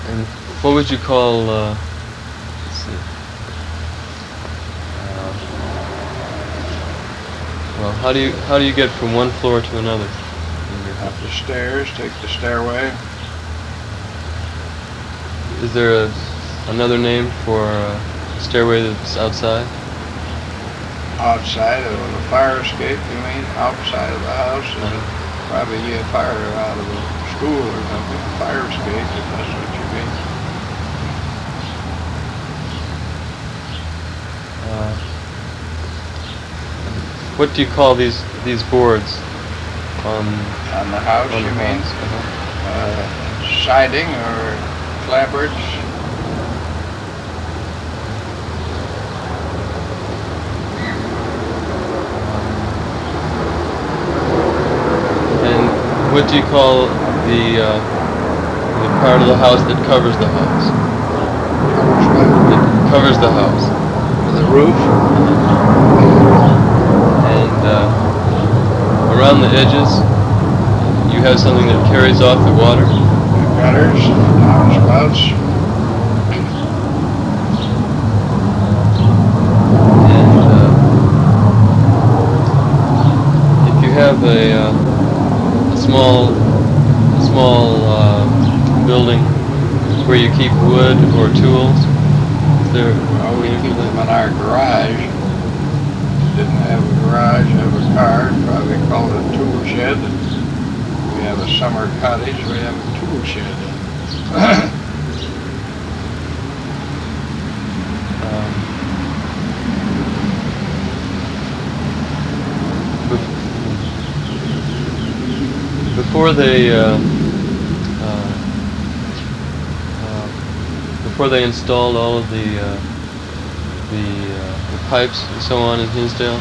And what would you call? Let's see. Well, how do you get from one floor to another in your Up house? the stairs, take the stairway. Is there another name for a stairway that's outside? Outside of the fire escape, you mean? Outside of the house? Probably you get fire out of the school or something. Fire escape, if that's what you mean. What do you call these boards on On the house, on you the mean? house? Siding or clapboards? And what do you call the part of the house that covers the house? That covers the house. The roof? And around the edges, you have something that carries off the water. Gutters, downspouts. And if you have a small building where you keep wood or tools, is there? Well, we keep them in our garage. Didn't have a garage, have a car, probably call it a tool shed. We have a summer cottage, we have a tool shed. Before they installed all of the pipes and so on in Hinsdale.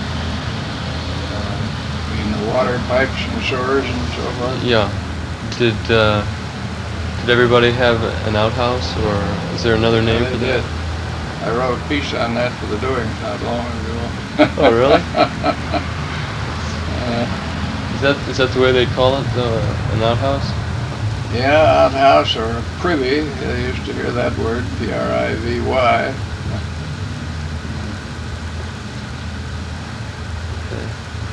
I mean the water pipes and sewers and so forth. Yeah. Did everybody have an outhouse, or is there another name Yeah, for they that? did. I wrote a piece on that for the Doings not long ago. Oh, really? Is that the way they call it, an outhouse? Yeah, outhouse or privy. I used to hear that word, P-R-I-V-Y. Okay.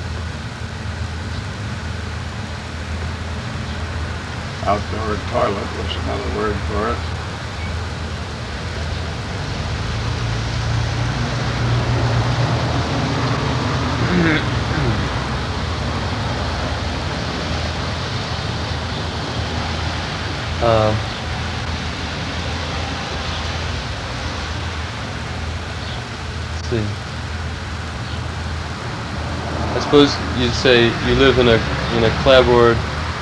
Outdoor toilet was another word for it. Let's see. I suppose you'd say you live in a clapboard.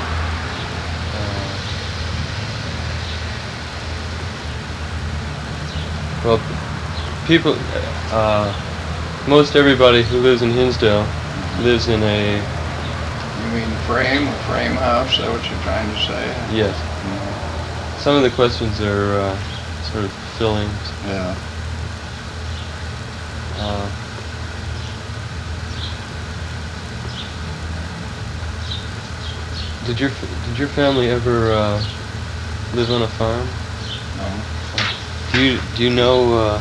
Well, people, most everybody who lives in Hinsdale lives in a. You mean a frame house? Is that what you're trying to say? Yes. Some of the questions are sort of filling. Yeah. Did your family ever live on a farm? No. Do you know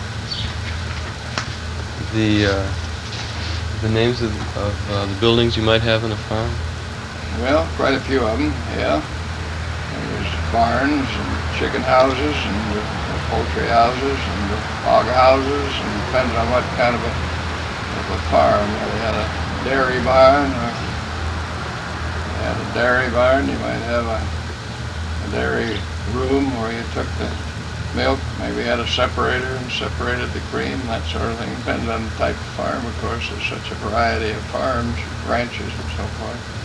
the names of the buildings you might have on a farm? Well, quite a few of them, yeah. There's barns and chicken houses and poultry houses and hog houses, and depends on what kind of a farm. Whether you had a dairy barn, or you had a dairy barn, you might have a dairy room where you took the milk, maybe had a separator and separated the cream, that sort of thing. Depends on the type of farm, of course. There's such a variety of farms, ranches, and so forth.